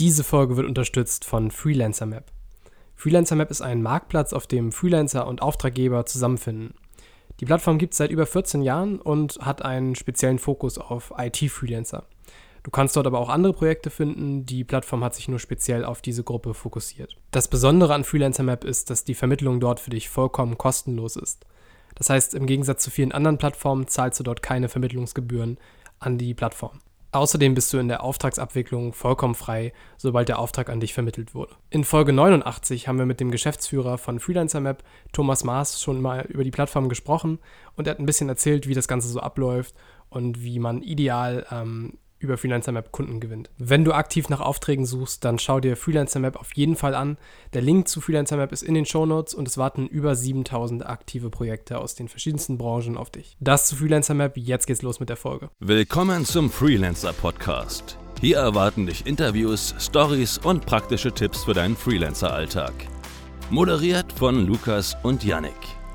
Diese Folge wird unterstützt von Freelancer Map. Freelancer Map ist ein Marktplatz, auf dem Freelancer und Auftraggeber zusammenfinden. Die Plattform gibt es seit über 14 Jahren und hat einen speziellen Fokus auf IT-Freelancer. Du kannst dort aber auch andere Projekte finden. Die Plattform hat sich nur speziell auf diese Gruppe fokussiert. Das Besondere an Freelancer Map ist, dass die Vermittlung dort für dich vollkommen kostenlos ist. Das heißt, im Gegensatz zu vielen anderen Plattformen zahlst du dort keine Vermittlungsgebühren an die Plattform. Außerdem bist du in der Auftragsabwicklung vollkommen frei, sobald der Auftrag an dich vermittelt wurde. In Folge 89 haben wir mit dem Geschäftsführer von Freelancer Map, Thomas Maas, schon mal über die Plattform gesprochen und er hat ein bisschen erzählt, wie das Ganze so abläuft und wie man ideal über Freelancer Map Kunden gewinnt. Wenn du aktiv nach Aufträgen suchst, dann schau dir Freelancer Map auf jeden Fall an. Der Link zu Freelancer Map ist in den Shownotes und es warten über 7000 aktive Projekte aus den verschiedensten Branchen auf dich. Das zu Freelancer Map, jetzt geht's los mit der Folge. Willkommen zum Freelancer Podcast. Hier erwarten dich Interviews, Stories und praktische Tipps für deinen Freelancer-Alltag. Moderiert von Lukas und Yannick.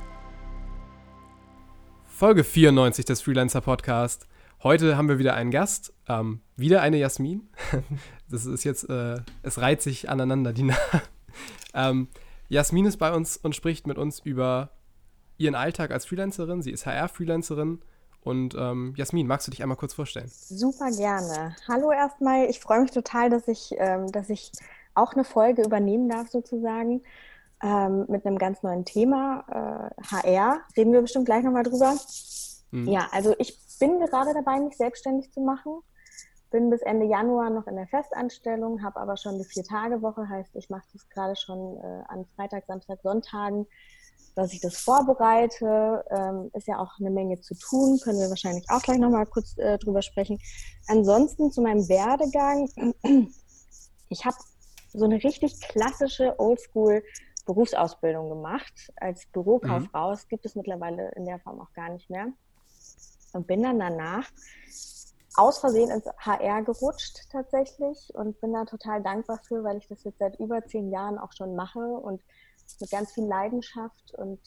Folge 94 des Freelancer Podcast. Heute haben wir wieder einen Gast, wieder eine Jasmin. Das ist jetzt, es reiht sich aneinander, die Namen. Jasmin ist bei uns und spricht mit uns über ihren Alltag als Freelancerin. Sie ist HR-Freelancerin. Und Jasmin, magst du dich einmal kurz vorstellen? Super gerne. Hallo erstmal, ich freue mich total, dass ich auch eine Folge übernehmen darf sozusagen mit einem ganz neuen Thema, HR. Reden wir bestimmt gleich nochmal drüber. Ja, also ich bin gerade dabei, mich selbstständig zu machen. Bin bis Ende Januar noch in der Festanstellung, habe aber schon eine 4-Tage-Woche, heißt, ich mache das gerade schon an Freitag, Samstag, Sonntagen, dass ich das vorbereite. Ist ja auch eine Menge zu tun, können wir wahrscheinlich auch gleich nochmal kurz drüber sprechen. Ansonsten zu meinem Werdegang. Ich habe so eine richtig klassische Oldschool-Berufsausbildung gemacht. Als Bürokauffrau, das gibt es mittlerweile in der Form auch gar nicht mehr. Und bin dann danach aus Versehen ins HR gerutscht tatsächlich und bin da total dankbar für, weil ich das jetzt seit über 10 Jahren auch schon mache und mit ganz viel Leidenschaft und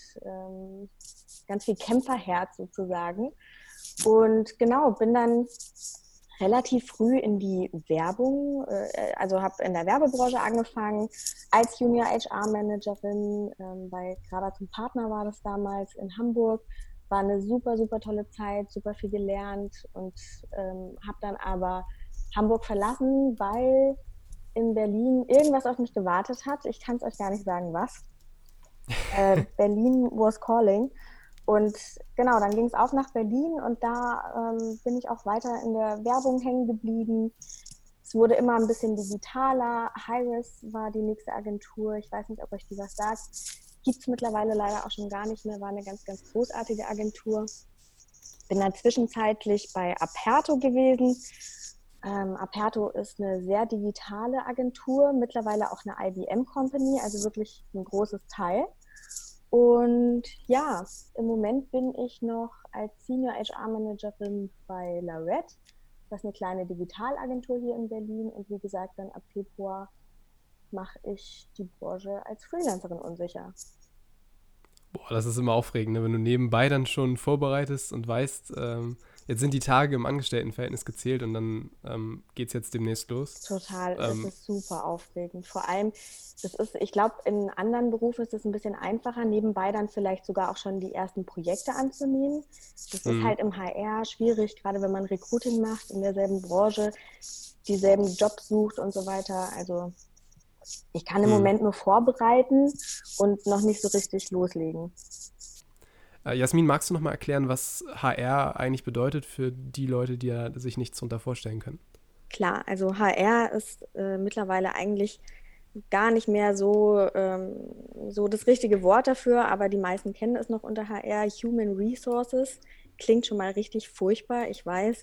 ganz viel Kämpferherz sozusagen. Und genau, bin dann relativ früh in die Werbung, also habe in der Werbebranche angefangen als Junior HR-Managerin, bei Grabatz & Partner war das damals in Hamburg. War eine super, super tolle Zeit, super viel gelernt und habe dann aber Hamburg verlassen, weil in Berlin irgendwas auf mich gewartet hat. Ich kann es euch gar nicht sagen, was. Berlin was calling. Und genau, dann ging es auch nach Berlin und da bin ich auch weiter in der Werbung hängen geblieben. Es wurde immer ein bisschen digitaler. Highris war die nächste Agentur. Ich weiß nicht, ob euch die was sagt. Gibt es mittlerweile leider auch schon gar nicht mehr, war eine ganz, ganz großartige Agentur. Bin dann zwischenzeitlich bei Aperto gewesen. Aperto ist eine sehr digitale Agentur, mittlerweile auch eine IBM-Company, also wirklich ein großes Teil. Und ja, im Moment bin ich noch als Senior HR-Managerin bei Larette. Das ist eine kleine Digitalagentur hier in Berlin und wie gesagt, dann ab Februar mache ich die Branche als Freelancerin unsicher. Boah, das ist immer aufregend, ne? Wenn du nebenbei dann schon vorbereitest und weißt, jetzt sind die Tage im Angestelltenverhältnis gezählt und dann geht's jetzt demnächst los. Total, es ist super aufregend. Vor allem, ich glaube, in anderen Berufen ist es ein bisschen einfacher, nebenbei dann vielleicht sogar auch schon die ersten Projekte anzunehmen. Das ist halt im HR schwierig, gerade wenn man Recruiting macht, in derselben Branche, dieselben Jobs sucht und so weiter. Also ich kann im Moment nur vorbereiten und noch nicht so richtig loslegen. Jasmin, magst du noch mal erklären, was HR eigentlich bedeutet für die Leute, die sich nichts darunter vorstellen können? Klar, also HR ist mittlerweile eigentlich gar nicht mehr so das richtige Wort dafür, aber die meisten kennen es noch unter HR. Human Resources klingt schon mal richtig furchtbar, ich weiß,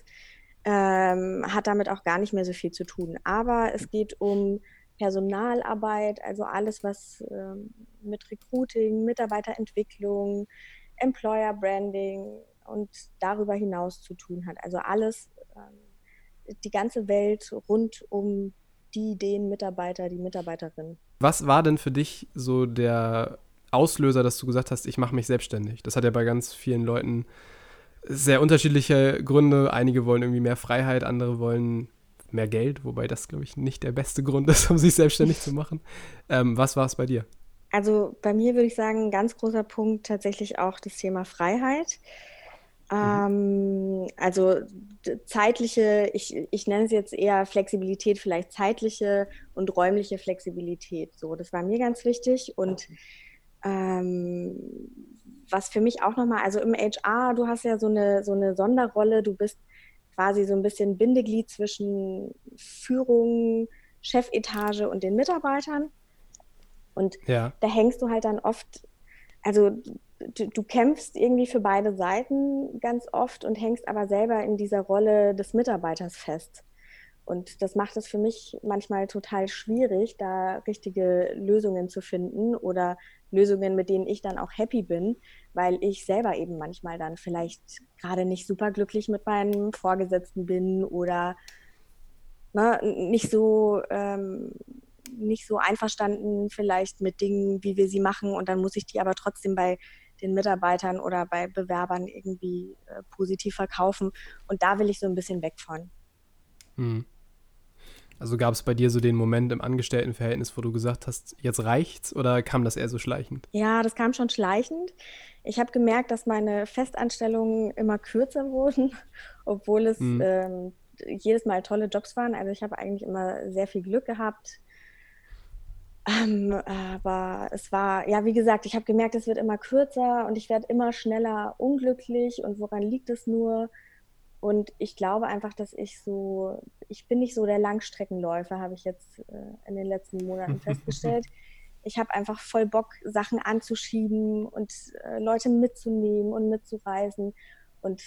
hat damit auch gar nicht mehr so viel zu tun. Aber es geht um Personalarbeit, also alles, was mit Recruiting, Mitarbeiterentwicklung, Employer Branding und darüber hinaus zu tun hat. Also alles, die ganze Welt rund um den Mitarbeiter, die Mitarbeiterin. Was war denn für dich so der Auslöser, dass du gesagt hast, ich mache mich selbstständig? Das hat ja bei ganz vielen Leuten sehr unterschiedliche Gründe. Einige wollen irgendwie mehr Freiheit, andere wollen mehr Geld, wobei das, glaube ich, nicht der beste Grund ist, um sich selbstständig zu machen. Was war es bei dir? Also bei mir würde ich sagen, ein ganz großer Punkt tatsächlich auch das Thema Freiheit. Also zeitliche, ich nenne es jetzt eher Flexibilität, vielleicht zeitliche und räumliche Flexibilität. So, das war mir ganz wichtig. Und was für mich auch nochmal, also im HR, du hast ja so eine Sonderrolle, du bist quasi so ein bisschen Bindeglied zwischen Führung, Chefetage und den Mitarbeitern. Und Ja. da hängst du halt dann oft, also du kämpfst irgendwie für beide Seiten ganz oft und hängst aber selber in dieser Rolle des Mitarbeiters fest. Und das macht es für mich manchmal total schwierig, da richtige Lösungen zu finden oder Lösungen, mit denen ich dann auch happy bin, weil ich selber eben manchmal dann vielleicht gerade nicht super glücklich mit meinem Vorgesetzten bin oder nicht so einverstanden vielleicht mit Dingen, wie wir sie machen. Und dann muss ich die aber trotzdem bei den Mitarbeitern oder bei Bewerbern irgendwie positiv verkaufen. Und da will ich so ein bisschen weg von. Also gab es bei dir so den Moment im Angestelltenverhältnis, wo du gesagt hast, jetzt reicht's, oder kam das eher so schleichend? Ja, das kam schon schleichend. Ich habe gemerkt, dass meine Festanstellungen immer kürzer wurden, obwohl es jedes Mal tolle Jobs waren. Also ich habe eigentlich immer sehr viel Glück gehabt. Aber es war, ja, wie gesagt, ich habe gemerkt, es wird immer kürzer und ich werde immer schneller unglücklich. Und woran liegt es nur? Und ich glaube einfach, dass ich bin nicht so der Langstreckenläufer, habe ich jetzt in den letzten Monaten festgestellt. Ich habe einfach voll Bock, Sachen anzuschieben und Leute mitzunehmen und mitzureisen. Und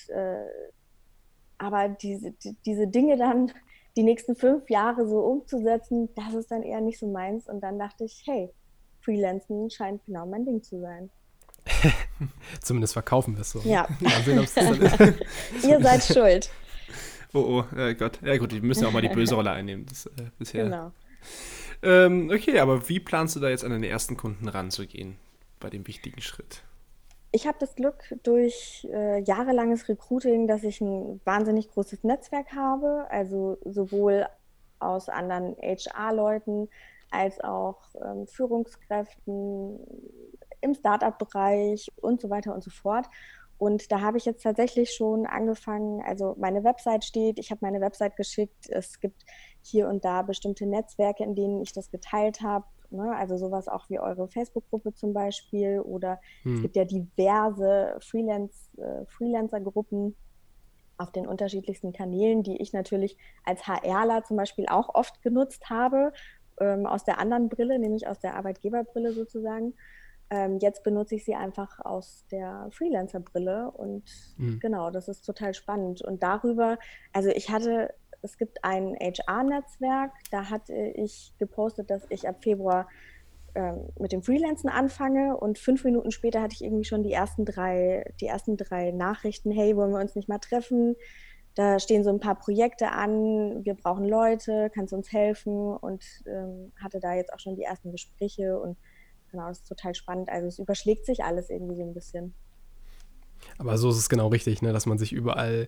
aber diese Dinge dann die nächsten 5 Jahre so umzusetzen, das ist dann eher nicht so meins. Und dann dachte ich, hey, Freelancen scheint genau mein Ding zu sein. Zumindest verkaufen wir es so. Ja. Mal sehen, ob's das dann ist. Ihr seid schuld. Oh, Gott. Ja gut, die müssen ja auch mal die böse Rolle einnehmen. Das, bisher. Genau. Okay, aber wie planst du da jetzt an deine ersten Kunden ranzugehen bei dem wichtigen Schritt? Ich habe das Glück durch jahrelanges Recruiting, dass ich ein wahnsinnig großes Netzwerk habe, also sowohl aus anderen HR-Leuten als auch Führungskräften im Startup-Bereich und so weiter und so fort. Und da habe ich jetzt tatsächlich schon angefangen, also meine Website steht, ich habe meine Website geschickt, es gibt hier und da bestimmte Netzwerke, in denen ich das geteilt habe, ne? Also sowas auch wie eure Facebook-Gruppe zum Beispiel oder es gibt ja diverse Freelancer-Gruppen auf den unterschiedlichsten Kanälen, die ich natürlich als HRler zum Beispiel auch oft genutzt habe, aus der anderen Brille, nämlich aus der Arbeitgeberbrille sozusagen. Jetzt benutze ich sie einfach aus der Freelancer-Brille und genau, das ist total spannend. Und darüber, also es gibt ein HR-Netzwerk, da hatte ich gepostet, dass ich ab Februar mit dem Freelancen anfange und 5 Minuten später hatte ich irgendwie schon die ersten drei Nachrichten, hey, wollen wir uns nicht mal treffen? Da stehen so ein paar Projekte an, wir brauchen Leute, kannst du uns helfen? Und hatte da jetzt auch schon die ersten Gespräche und genau, das ist total spannend. Also es überschlägt sich alles irgendwie so ein bisschen. Aber so ist es genau richtig, ne? Dass man sich überall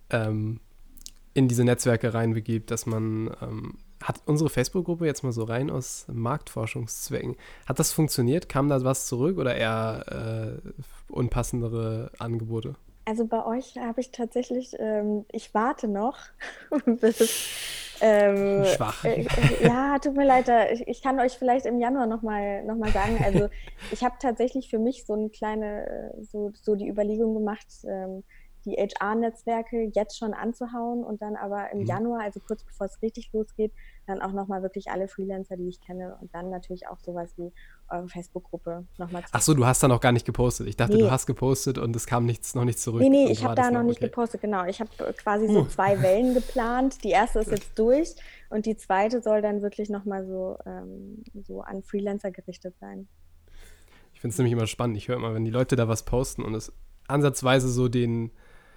in diese Netzwerke reinbegibt, dass man hat unsere Facebook-Gruppe jetzt mal so rein aus Marktforschungszwecken. Hat das funktioniert? Kam da was zurück oder eher unpassendere Angebote? Also bei euch habe ich tatsächlich, ich warte noch, bis schwach. Ja, tut mir leid, ich kann euch vielleicht im Januar noch mal sagen, also ich habe tatsächlich für mich so eine kleine, so die Überlegung gemacht, die HR-Netzwerke jetzt schon anzuhauen und dann aber im Januar, also kurz bevor es richtig losgeht, dann auch nochmal wirklich alle Freelancer, die ich kenne und dann natürlich auch sowas wie eure Facebook-Gruppe nochmal zu. Ach so, du hast da noch gar nicht gepostet. Ich dachte, du hast gepostet und es kam noch nichts zurück. Nee, so ich habe da noch nicht gepostet, genau. Ich habe quasi so 2 Wellen geplant. Die erste ist jetzt durch und die zweite soll dann wirklich nochmal so an Freelancer gerichtet sein. Ich finde es nämlich immer spannend. Ich höre immer, wenn die Leute da was posten und es ansatzweise so den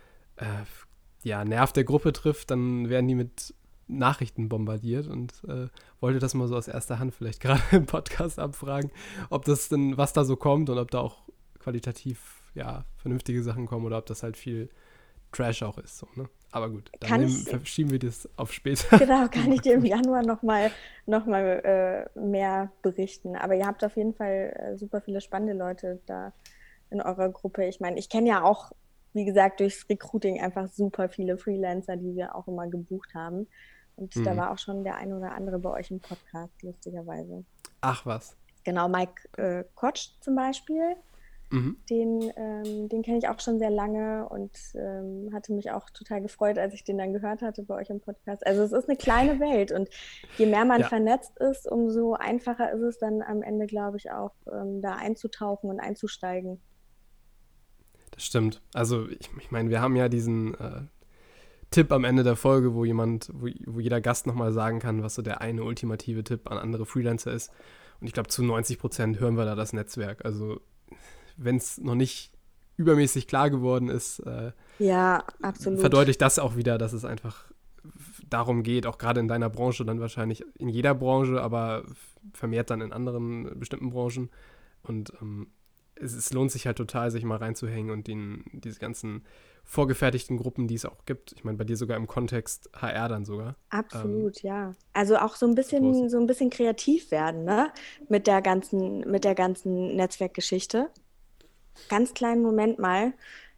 Nerv der Gruppe trifft, dann werden die mit Nachrichten bombardiert und wollte das mal so aus erster Hand vielleicht gerade im Podcast abfragen, ob das denn, was da so kommt und ob da auch qualitativ vernünftige Sachen kommen oder ob das halt viel Trash auch ist. So, ne? Aber gut, Kann dann ich- verschieben wir das auf später. Genau, kann ich dir im Januar noch mal mehr berichten. Aber ihr habt auf jeden Fall super viele spannende Leute da in eurer Gruppe. Ich meine, ich kenne ja auch, wie gesagt, durchs Recruiting einfach super viele Freelancer, die wir auch immer gebucht haben. Und da war auch schon der eine oder andere bei euch im Podcast, lustigerweise. Ach was. Genau, Mike Kotsch zum Beispiel. Mhm. Den kenne ich auch schon sehr lange und hatte mich auch total gefreut, als ich den dann gehört hatte bei euch im Podcast. Also es ist eine kleine Welt und je mehr man Ja. vernetzt ist, umso einfacher ist es dann am Ende, glaube ich, auch da einzutauchen und einzusteigen. Das stimmt. Also ich meine, wir haben ja diesen Tipp am Ende der Folge, wo jeder Gast nochmal sagen kann, was so der eine ultimative Tipp an andere Freelancer ist. Und ich glaube, zu 90% hören wir da das Netzwerk. Also wenn es noch nicht übermäßig klar geworden ist, Ja, absolut. verdeutlicht das auch wieder, dass es einfach darum geht, auch gerade in deiner Branche, dann wahrscheinlich in jeder Branche, aber vermehrt dann in anderen bestimmten Branchen. Und es lohnt sich halt total, sich mal reinzuhängen und diese ganzen vorgefertigten Gruppen, die es auch gibt. Ich meine, bei dir sogar im Kontext HR dann sogar. Absolut, ja. Also auch so ein Groß. bisschen kreativ werden, ne? Mit der ganzen Netzwerkgeschichte. Ganz kleinen Moment mal.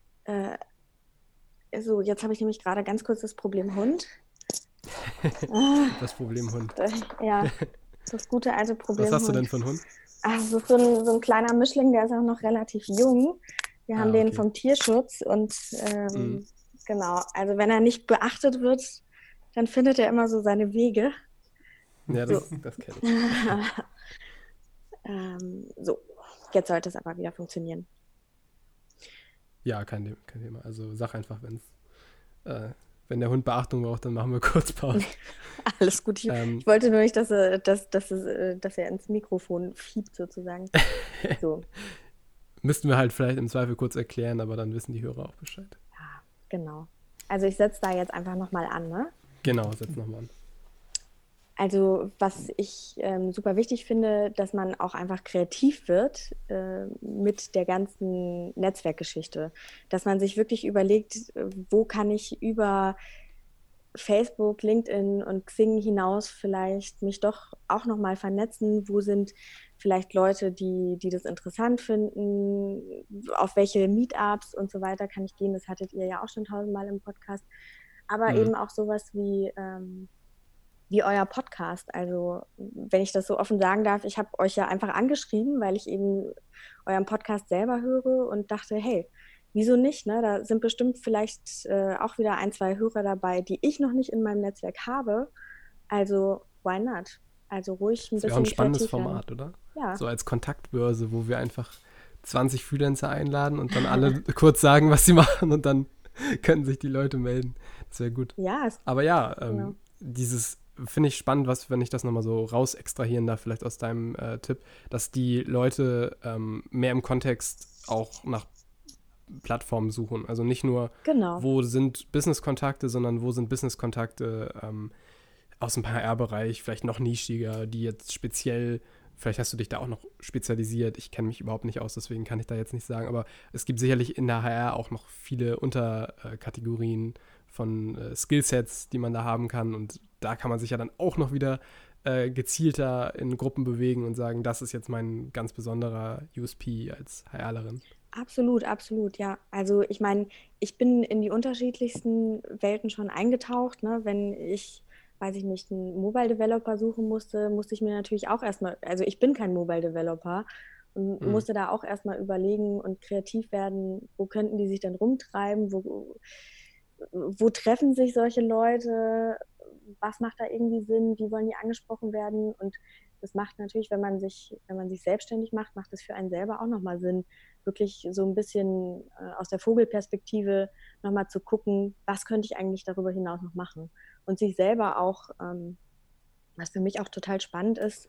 So, jetzt habe ich nämlich gerade ganz kurz das Problem Hund. Das Problem Hund. Ja, das gute alte Problem Was hast du Hund. denn für einen Hund? Ach, das ist so ein kleiner Mischling, der ist auch noch relativ jung. Wir haben den Okay. vom Tierschutz und genau, also wenn er nicht beachtet wird, dann findet er immer so seine Wege. Ja, das kenne ich. So, jetzt sollte es aber wieder funktionieren. Ja, kein Thema. Also sag einfach, wenn der Hund Beachtung braucht, dann machen wir kurz Pause. Alles gut. Ich wollte nur nicht, dass er ins Mikrofon fiebt sozusagen. So, Müssten wir halt vielleicht im Zweifel kurz erklären, aber dann wissen die Hörer auch Bescheid. genau. Also ich setze da jetzt einfach nochmal an, ne? Genau, setz nochmal an. Also was ich super wichtig finde, dass man auch einfach kreativ wird mit der ganzen Netzwerkgeschichte. Dass man sich wirklich überlegt, wo kann ich über Facebook, LinkedIn und Xing hinaus vielleicht mich doch auch nochmal vernetzen. Wo sind vielleicht Leute, die das interessant finden? Auf welche Meetups und so weiter kann ich gehen? Das hattet ihr ja auch schon 1000-mal im Podcast. Aber eben auch sowas wie euer Podcast. Also, wenn ich das so offen sagen darf, ich habe euch ja einfach angeschrieben, weil ich eben euren Podcast selber höre und dachte, hey, wieso nicht? Ne? Da sind bestimmt vielleicht auch wieder 1, 2 Hörer dabei, die ich noch nicht in meinem Netzwerk habe. Also, why not? Also ruhig ein Das wäre auch ein bisschen spannendes kreativ werden. Format, oder? Ja. So als Kontaktbörse, wo wir einfach 20 Freelancer einladen und dann alle kurz sagen, was sie machen und dann können sich die Leute melden. Das wäre gut. Ja, Aber ja, genau. dieses finde ich spannend, wenn ich das nochmal so raus extrahieren darf, vielleicht aus deinem Tipp, dass die Leute mehr im Kontext auch nach Plattformen suchen. Also nicht nur, Genau. wo sind Business-Kontakte, sondern wo sind Business-Kontakte aus dem HR-Bereich, vielleicht noch nischiger, die jetzt speziell, vielleicht hast du dich da auch noch spezialisiert. Ich kenne mich überhaupt nicht aus, deswegen kann ich da jetzt nicht sagen. Aber es gibt sicherlich in der HR auch noch viele Unterkategorien von Skillsets, die man da haben kann. Und da kann man sich ja dann auch noch wieder gezielter in Gruppen bewegen und sagen, das ist jetzt mein ganz besonderer USP als HRlerin. Absolut, absolut, ja. Also ich meine, ich bin in die unterschiedlichsten Welten schon eingetaucht. Ne? Wenn ich, weiß ich nicht, einen Mobile Developer suchen musste ich mir natürlich auch erstmal, also ich bin kein Mobile Developer und musste da auch erstmal überlegen und kreativ werden, wo könnten die sich denn rumtreiben, wo treffen sich solche Leute, was macht da irgendwie Sinn, wie wollen die angesprochen werden? Und das macht natürlich, wenn man sich selbstständig macht, macht es für einen selber auch nochmal Sinn, wirklich so ein bisschen aus der Vogelperspektive nochmal zu gucken, was könnte ich eigentlich darüber hinaus noch machen? Und sich selber auch, was für mich auch total spannend ist,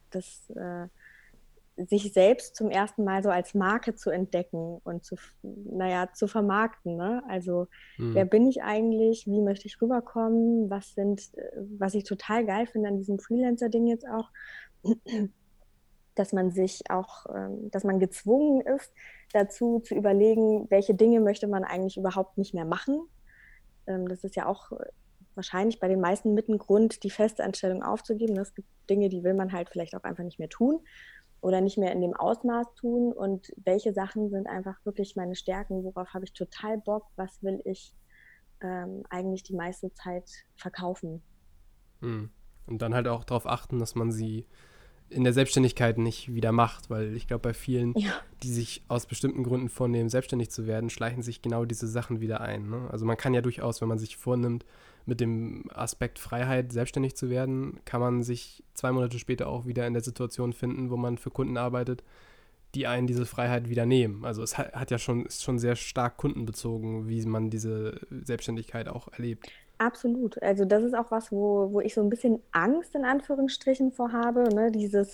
sich selbst zum ersten Mal so als Marke zu entdecken und zu vermarkten. Ne? Also wer bin ich eigentlich? Wie möchte ich rüberkommen? Was ich total geil finde an diesem Freelancer-Ding jetzt auch, dass man dass man gezwungen ist, dazu zu überlegen, welche Dinge möchte man eigentlich überhaupt nicht mehr machen. Das ist ja auch wahrscheinlich bei den meisten mit ein Grund, die Festanstellung aufzugeben. Es gibt Dinge, die will man halt vielleicht auch einfach nicht mehr tun oder nicht mehr in dem Ausmaß tun. Und welche Sachen sind einfach wirklich meine Stärken? Worauf habe ich total Bock? Was will ich eigentlich die meiste Zeit verkaufen? Mhm. Und dann halt auch darauf achten, dass man sie in der Selbstständigkeit nicht wieder macht, weil ich glaube, bei vielen, Ja. die sich aus bestimmten Gründen vornehmen, selbstständig zu werden, schleichen sich genau diese Sachen wieder ein. Ne? Also man kann ja durchaus, wenn man sich vornimmt, mit dem Aspekt Freiheit selbstständig zu werden, kann man sich 2 Monate später auch wieder in der Situation finden, wo man für Kunden arbeitet, die einen diese Freiheit wieder nehmen. Also es hat ja schon, ist schon sehr stark kundenbezogen, wie man diese Selbstständigkeit auch erlebt. Absolut. Also das ist auch was, wo ich so ein bisschen Angst in Anführungsstrichen vor habe, ne?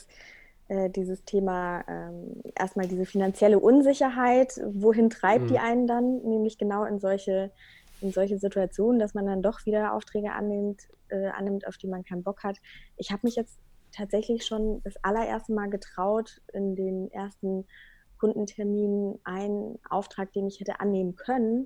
Dieses Thema, erstmal diese finanzielle Unsicherheit, wohin treibt die Mhm. einen dann? Nämlich genau in solche Situationen, dass man dann doch wieder Aufträge annimmt, auf die man keinen Bock hat. Ich habe mich jetzt tatsächlich schon das allererste Mal getraut, in den ersten Kundenterminen einen Auftrag, den ich hätte annehmen können,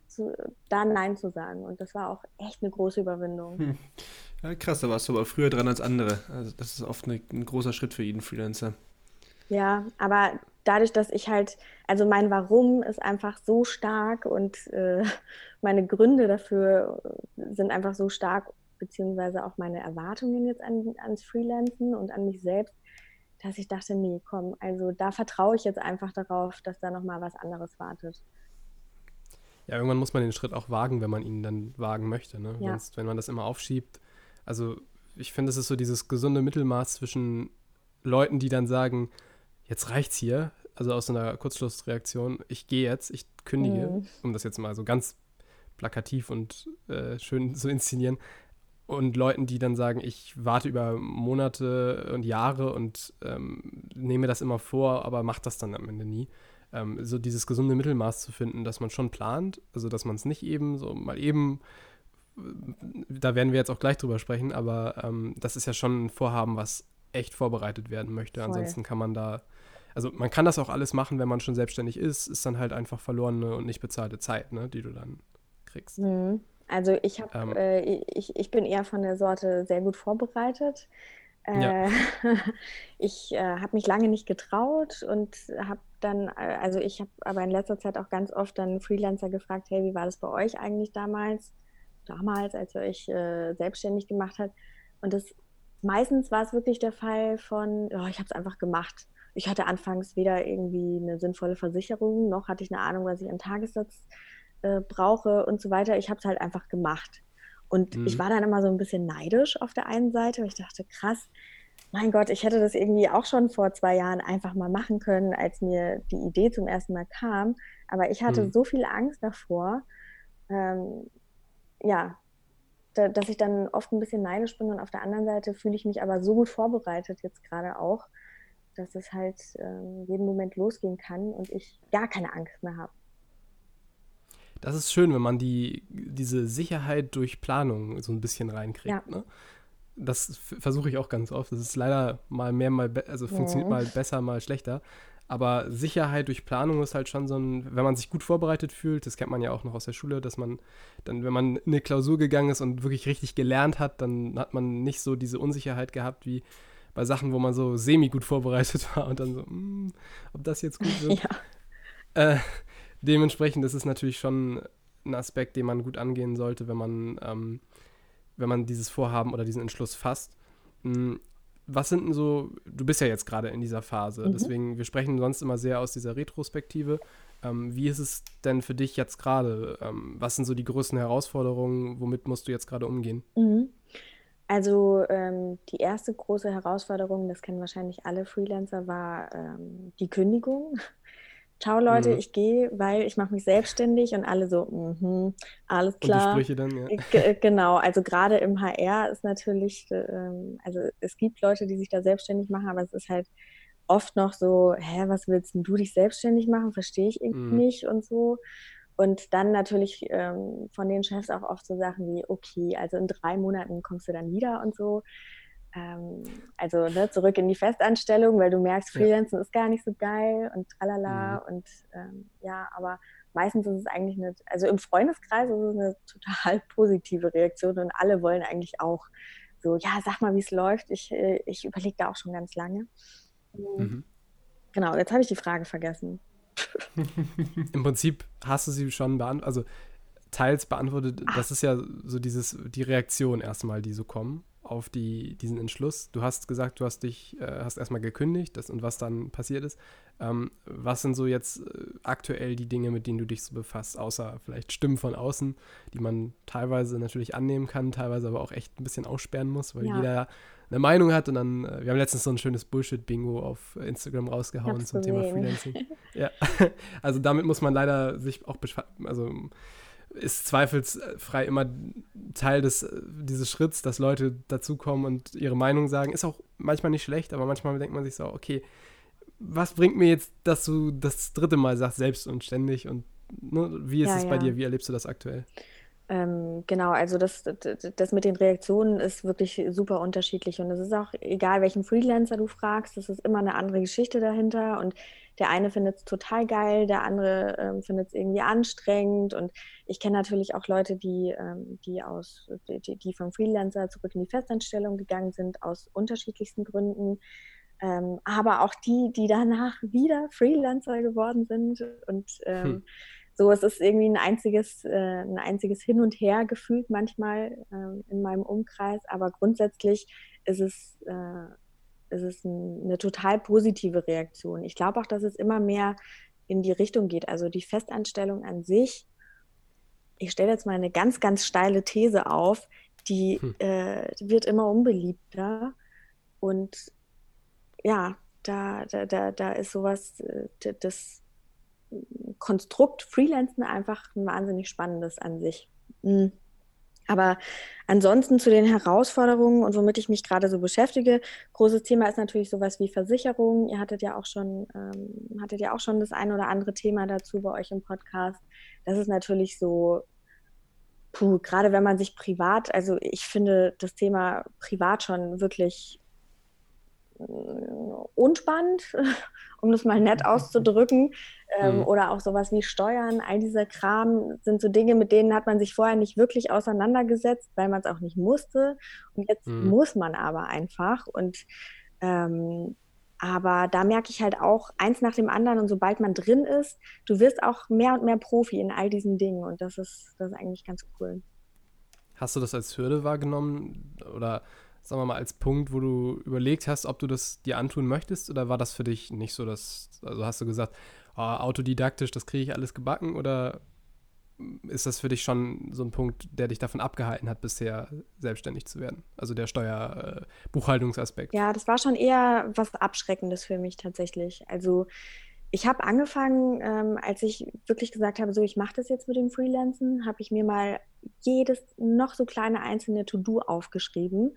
da Nein zu sagen. Und das war auch echt eine große Überwindung. Ja, krass, da warst du aber früher dran als andere. Also das ist oft ein großer Schritt für jeden Freelancer. Ja, aber dadurch, dass ich halt, also mein Warum ist einfach so stark und meine Gründe dafür sind einfach so stark, beziehungsweise auch meine Erwartungen jetzt ans Freelancen und an mich selbst, dass ich dachte, nee, komm, also da vertraue ich jetzt einfach darauf, dass da nochmal was anderes wartet. Ja, irgendwann muss man den Schritt auch wagen, wenn man ihn dann wagen möchte. Ne? Ja. Sonst, wenn man das immer aufschiebt. Also ich finde, es ist so dieses gesunde Mittelmaß zwischen Leuten, die dann sagen, jetzt reicht's hier, also aus so einer Kurzschlussreaktion, ich gehe jetzt, ich kündige, Mhm. um das jetzt mal so ganz plakativ und schön zu inszenieren. Und Leuten, die dann sagen, ich warte über Monate und Jahre und nehme das immer vor, aber mache das dann am Ende nie. So dieses gesunde Mittelmaß zu finden, dass man schon plant, also dass man es nicht eben so mal eben, da werden wir jetzt auch gleich drüber sprechen, aber das ist ja schon ein Vorhaben, was echt vorbereitet werden möchte. Voll. Ansonsten kann man da, also man kann das auch alles machen, wenn man schon selbstständig ist dann halt einfach verlorene und nicht bezahlte Zeit, ne, die du dann kriegst. Mhm. Also Ähm, ich bin eher von der Sorte sehr gut vorbereitet. ja, Äh, ich habe mich lange nicht getraut und habe dann, also ich habe aber in letzter Zeit auch ganz oft dann Freelancer gefragt, hey, wie war das bei euch eigentlich damals, als ihr euch selbstständig gemacht habt? Und meistens war es wirklich der Fall von, oh, ich habe es einfach gemacht. Ich hatte anfangs weder irgendwie eine sinnvolle Versicherung, noch hatte ich eine Ahnung, was ich an Tagessatz brauche und so weiter. Ich habe es halt einfach gemacht. Und ich mhm. war dann immer so ein bisschen neidisch auf der einen Seite, weil ich dachte, krass, mein Gott, ich hätte das irgendwie auch schon vor 2 Jahren einfach mal machen können, als mir die Idee zum ersten Mal kam. Aber ich hatte Mhm. so viel Angst davor, ähm, ja, dass ich dann oft ein bisschen neidisch bin. Und auf der anderen Seite fühle ich mich aber so gut vorbereitet jetzt gerade auch, dass es halt jeden Moment losgehen kann und ich gar keine Angst mehr habe. Das ist schön, wenn man diese Sicherheit durch Planung so ein bisschen Ja. reinkriegt. Ne? Das versuche ich auch ganz oft. Das ist leider mal mehr, also funktioniert Mhm. mal besser, mal schlechter. Aber Sicherheit durch Planung ist halt schon so ein, wenn man sich gut vorbereitet fühlt, das kennt man ja auch noch aus der Schule, dass man dann, wenn man in eine Klausur gegangen ist und wirklich richtig gelernt hat, dann hat man nicht so diese Unsicherheit gehabt wie bei Sachen, wo man so semi-gut vorbereitet war und dann so, ob das jetzt gut wird. Ja. Äh, Dementsprechend ist es natürlich schon ein Aspekt, den man gut angehen sollte, wenn man dieses Vorhaben oder diesen Entschluss fasst. Was sind denn so, du bist ja jetzt gerade in dieser Phase, Mhm. deswegen, wir sprechen sonst immer sehr aus dieser Retrospektive. Wie ist es denn für dich jetzt gerade? Was sind so die größten Herausforderungen? Womit musst du jetzt gerade umgehen? Mhm. Also die erste große Herausforderung, das kennen wahrscheinlich alle Freelancer, war die Kündigung. Ciao Leute, Mhm. ich gehe, weil ich mache mich selbstständig und alle so, alles Und die klar. Sprüche dann, ja. Genau, also gerade im HR ist natürlich, also es gibt Leute, die sich da selbstständig machen, aber es ist halt oft noch so, hä, was willst denn du dich selbstständig machen? Verstehe ich irgendwie Mhm. nicht und so. Und dann natürlich von den Chefs auch oft so Sachen wie, okay, also in 3 Monaten kommst du dann wieder und so. Also ne, zurück in die Festanstellung, weil du merkst, Ja. Freelancen ist gar nicht so geil und tralala. Mhm. Und ja, aber meistens ist es eigentlich also im Freundeskreis ist es eine total positive Reaktion und alle wollen eigentlich auch so, ja, sag mal, wie es läuft. Ich überlege da auch schon ganz lange. Mhm. Genau, jetzt habe ich die Frage vergessen. Im Prinzip hast du sie schon teils beantwortet. Das ist ja so die Reaktion erstmal, die so kommen auf diesen Entschluss. Du hast gesagt, du hast erstmal gekündigt und was dann passiert ist. Was sind so jetzt aktuell die Dinge, mit denen du dich so befasst, außer vielleicht Stimmen von außen, die man teilweise natürlich annehmen kann, teilweise aber auch echt ein bisschen aussperren muss, weil jeder eine Meinung hat und dann, wir haben letztens so ein schönes Bullshit-Bingo auf Instagram rausgehauen zum Thema Freelancing. Ja, also damit muss man leider sich auch ist zweifelsfrei immer Teil dieses Schritts, dass Leute dazukommen und ihre Meinung sagen. Ist auch manchmal nicht schlecht, aber manchmal denkt man sich so, okay, was bringt mir jetzt, dass du das dritte Mal sagst, selbst und ständig und ne, wie ist es bei dir? Wie erlebst du das aktuell? Genau, also das mit den Reaktionen ist wirklich super unterschiedlich und es ist auch egal, welchen Freelancer du fragst, es ist immer eine andere Geschichte dahinter und der eine findet es total geil, der andere findet es irgendwie anstrengend und ich kenne natürlich auch Leute, die vom Freelancer zurück in die Festanstellung gegangen sind, aus unterschiedlichsten Gründen, aber auch die danach wieder Freelancer geworden sind und so, es ist irgendwie ein einziges Hin und Her gefühlt manchmal in meinem Umkreis, aber grundsätzlich ist es eine total positive Reaktion. Ich glaube auch, dass es immer mehr in die Richtung geht. Also die Festanstellung an sich, ich stelle jetzt mal eine ganz, ganz steile These auf, die wird immer unbeliebter und ja, da ist sowas, das Konstrukt Freelancen einfach ein wahnsinnig spannendes an sich. Aber ansonsten zu den Herausforderungen und womit ich mich gerade so beschäftige, großes Thema ist natürlich sowas wie Versicherungen. Ihr hattet ja auch schon das ein oder andere Thema dazu bei euch im Podcast. Das ist natürlich so, gerade wenn man sich privat, also ich finde das Thema privat schon wirklich unspannend, um das mal nett auszudrücken, oder auch sowas wie Steuern, all dieser Kram sind so Dinge, mit denen hat man sich vorher nicht wirklich auseinandergesetzt, weil man es auch nicht musste und jetzt muss man aber einfach und aber da merke ich halt auch eins nach dem anderen und sobald man drin ist, du wirst auch mehr und mehr Profi in all diesen Dingen und das ist eigentlich ganz cool. Hast du das als Hürde wahrgenommen oder sagen wir mal als Punkt, wo du überlegt hast, ob du das dir antun möchtest oder war das für dich nicht so, also hast du gesagt, autodidaktisch, das kriege ich alles gebacken oder ist das für dich schon so ein Punkt, der dich davon abgehalten hat, bisher selbstständig zu werden? Also der Buchhaltungsaspekt. Ja, das war schon eher was Abschreckendes für mich tatsächlich. Also ich habe angefangen, als ich wirklich gesagt habe, so ich mache das jetzt mit dem Freelancen, habe ich mir mal jedes noch so kleine einzelne To-Do aufgeschrieben,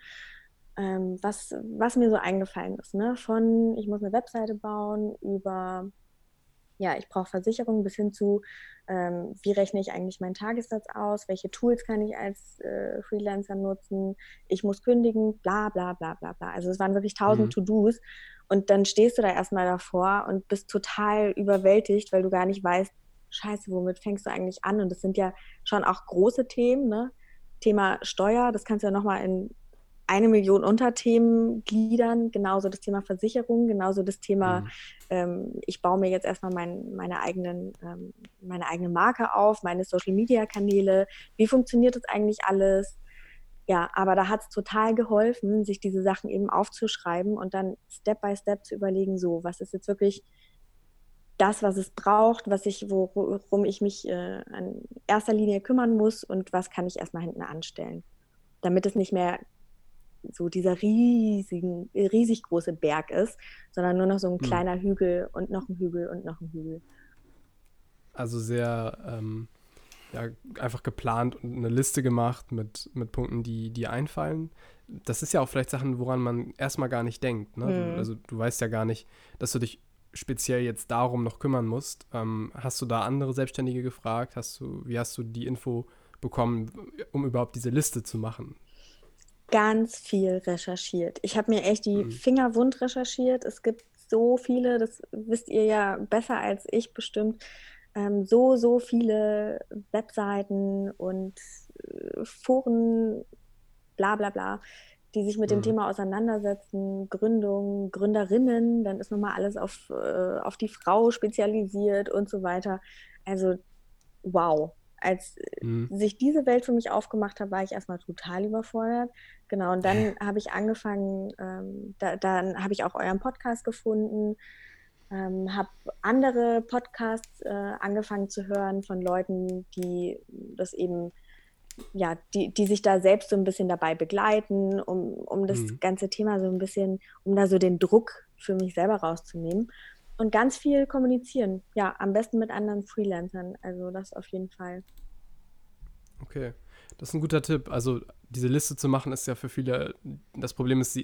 was mir so eingefallen ist. Ne? Von ich muss eine Webseite bauen über ja, ich brauche Versicherung bis hin zu, wie rechne ich eigentlich meinen Tagessatz aus, welche Tools kann ich als Freelancer nutzen, ich muss kündigen, bla bla bla bla bla. Also es waren wirklich 1000 To-Dos und dann stehst du da erstmal davor und bist total überwältigt, weil du gar nicht weißt, scheiße, womit fängst du eigentlich an? Und das sind ja schon auch große Themen, ne? Thema Steuer, das kannst du ja nochmal in 1 Million Unterthemen gliedern, genauso das Thema Versicherung, genauso das Thema, ich baue mir jetzt erstmal meine eigene Marke auf, meine Social-Media-Kanäle, wie funktioniert das eigentlich alles? Ja, aber da hat es total geholfen, sich diese Sachen eben aufzuschreiben und dann Step by Step zu überlegen, so, was ist jetzt wirklich das, was es braucht, worum ich mich in erster Linie kümmern muss und was kann ich erstmal hinten anstellen, damit es nicht mehr so dieser riesig große Berg ist, sondern nur noch so ein kleiner Hügel und noch ein Hügel und noch ein Hügel. Also sehr einfach geplant und eine Liste gemacht mit Punkten, die dir einfallen. Das ist ja auch vielleicht Sachen, woran man erstmal gar nicht denkt. Ne? Also du weißt ja gar nicht, dass du dich speziell jetzt darum noch kümmern musst. Hast du da andere Selbstständige gefragt? Wie hast du die Info bekommen, um überhaupt diese Liste zu machen? Ganz viel recherchiert. Ich habe mir echt die Finger wund recherchiert. Es gibt so viele, das wisst ihr ja besser als ich bestimmt, so viele Webseiten und Foren, bla bla bla, die sich mit dem Thema auseinandersetzen, Gründung, Gründerinnen, dann ist nochmal alles auf die Frau spezialisiert und so weiter. Also wow. Als sich diese Welt für mich aufgemacht hat, war ich erstmal total überfordert. Genau, und dann habe ich angefangen, dann habe ich auch euren Podcast gefunden, habe andere Podcasts angefangen zu hören von Leuten, die das eben, ja, die sich da selbst so ein bisschen dabei begleiten, um das ganze Thema so ein bisschen, um da so den Druck für mich selber rauszunehmen. Und ganz viel kommunizieren. Ja, am besten mit anderen Freelancern. Also das auf jeden Fall. Okay, das ist ein guter Tipp. Also diese Liste zu machen ist ja für viele, das Problem ist,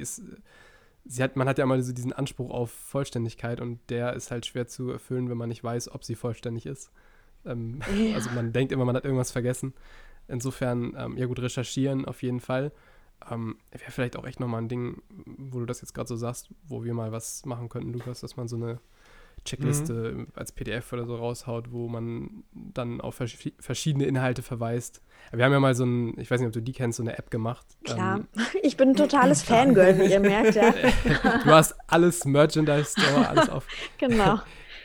man hat ja immer diesen Anspruch auf Vollständigkeit und der ist halt schwer zu erfüllen, wenn man nicht weiß, ob sie vollständig ist. Also man denkt immer, man hat irgendwas vergessen. Insofern, ja gut, recherchieren auf jeden Fall. Wäre vielleicht auch echt nochmal ein Ding, wo du das jetzt gerade so sagst, wo wir mal was machen könnten, Lukas, dass man so eine Checkliste als PDF oder so raushaut, wo man dann auf verschiedene Inhalte verweist. Wir haben ja mal ich weiß nicht, ob du die kennst, so eine App gemacht. Klar, ich bin ein totales Fangirl, wie ihr merkt, ja. Du hast alles Merchandise-Store, alles auf. Genau.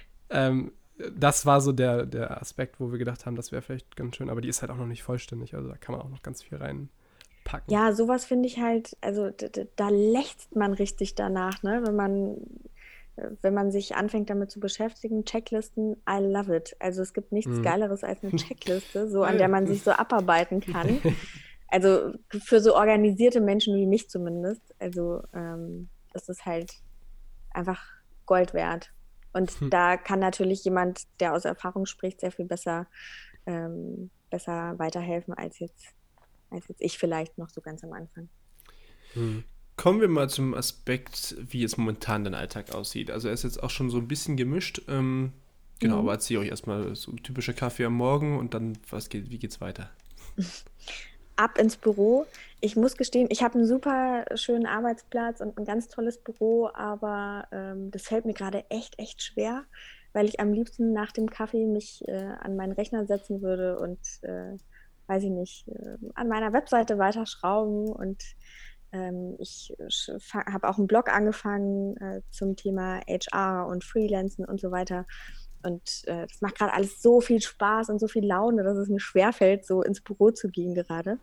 Das war so der Aspekt, wo wir gedacht haben, das wäre vielleicht ganz schön, aber die ist halt auch noch nicht vollständig, also da kann man auch noch ganz viel reinpacken. Ja, sowas finde ich halt, also da lechzt man richtig danach, ne, wenn man sich anfängt damit zu beschäftigen. Checklisten, I love it. Also es gibt nichts Geileres als eine Checkliste, so an der man sich so abarbeiten kann. Also für so organisierte Menschen wie mich zumindest. Also das ist halt einfach Gold wert. Und da kann natürlich jemand, der aus Erfahrung spricht, sehr viel besser weiterhelfen als jetzt ich vielleicht noch so ganz am Anfang. Kommen wir mal zum Aspekt, wie jetzt momentan dein Alltag aussieht. Also er ist jetzt auch schon so ein bisschen gemischt. Genau, aber erzähl euch erstmal so ein typischer Kaffee am Morgen und dann wie geht's weiter? Ab ins Büro. Ich muss gestehen, ich habe einen super schönen Arbeitsplatz und ein ganz tolles Büro, aber das fällt mir gerade echt schwer, weil ich am liebsten nach dem Kaffee mich an meinen Rechner setzen würde und, weiß ich nicht, an meiner Webseite weiterschrauben und ich habe auch einen Blog angefangen zum Thema HR und Freelancen und so weiter. Und das macht gerade alles so viel Spaß und so viel Laune, dass es mir schwerfällt, so ins Büro zu gehen gerade.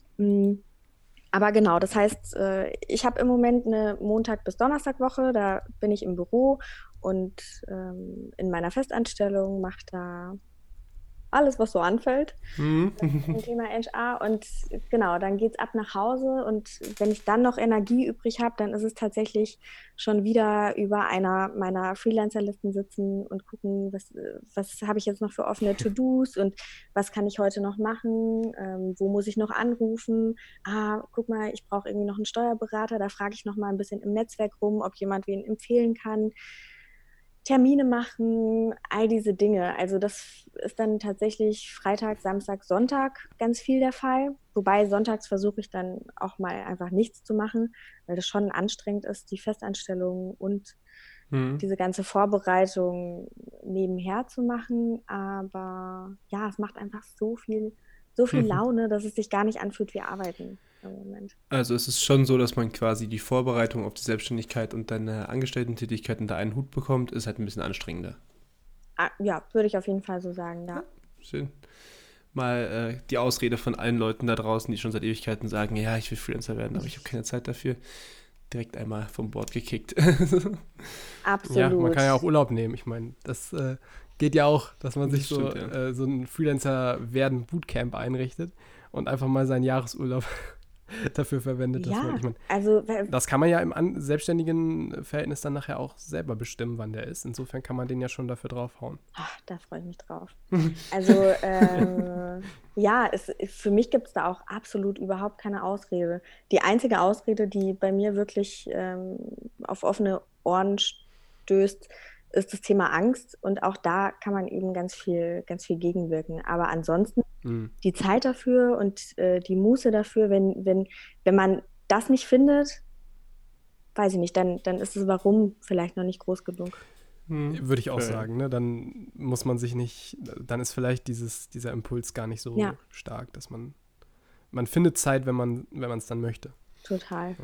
Aber genau, das heißt, ich habe im Moment eine Montag- bis Donnerstag-Woche, da bin ich im Büro und in meiner Festanstellung mache da alles, was so anfällt im Thema HR. Und genau, dann geht es ab nach Hause. Und wenn ich dann noch Energie übrig habe, dann ist es tatsächlich schon wieder über einer meiner Freelancer-Listen sitzen und gucken, was habe ich jetzt noch für offene To-Dos und was kann ich heute noch machen, wo muss ich noch anrufen. Guck mal, ich brauche irgendwie noch einen Steuerberater, da frage ich noch mal ein bisschen im Netzwerk rum, ob jemand wen empfehlen kann. Termine machen, all diese Dinge. Also das ist dann tatsächlich Freitag, Samstag, Sonntag ganz viel der Fall. Wobei sonntags versuche ich dann auch mal einfach nichts zu machen, weil das schon anstrengend ist, die Festanstellung und diese ganze Vorbereitung nebenher zu machen. Aber ja, es macht einfach so viel Laune, dass es sich gar nicht anfühlt wie Arbeiten im Moment. Also es ist schon so, dass man quasi die Vorbereitung auf die Selbstständigkeit und deine Angestellten-Tätigkeit unter einen Hut bekommt, ist halt ein bisschen anstrengender. Ja, würde ich auf jeden Fall so sagen, ja. Schön. Mal die Ausrede von allen Leuten da draußen, die schon seit Ewigkeiten sagen, ja, ich will Freelancer werden, aber ich habe keine Zeit dafür. Direkt einmal vom Bord gekickt. Absolut. Ja, man kann ja auch Urlaub nehmen. Ich meine, das geht ja auch, dass man sich stimmt, so ein Freelancer-werden-Bootcamp einrichtet und einfach mal seinen Jahresurlaub dafür verwendet. Dass Ja, ich meine, also das kann man ja im selbstständigen Verhältnis dann nachher auch selber bestimmen, wann der ist. Insofern kann man den ja schon dafür draufhauen. da freue ich mich drauf. Also ja, für mich gibt es da auch absolut überhaupt keine Ausrede. Die einzige Ausrede, die bei mir wirklich auf offene Ohren stößt, ist das Thema Angst. Und auch da kann man eben ganz viel gegenwirken. Aber ansonsten die Zeit dafür und die Muße dafür, wenn man das nicht findet, weiß ich nicht, dann ist das Warum vielleicht noch nicht groß genug. würde ich auch sagen. Ne? Dann muss man sich nicht, dann ist vielleicht dieser Impuls gar nicht so stark, dass man findet Zeit, wenn man es dann möchte. Total.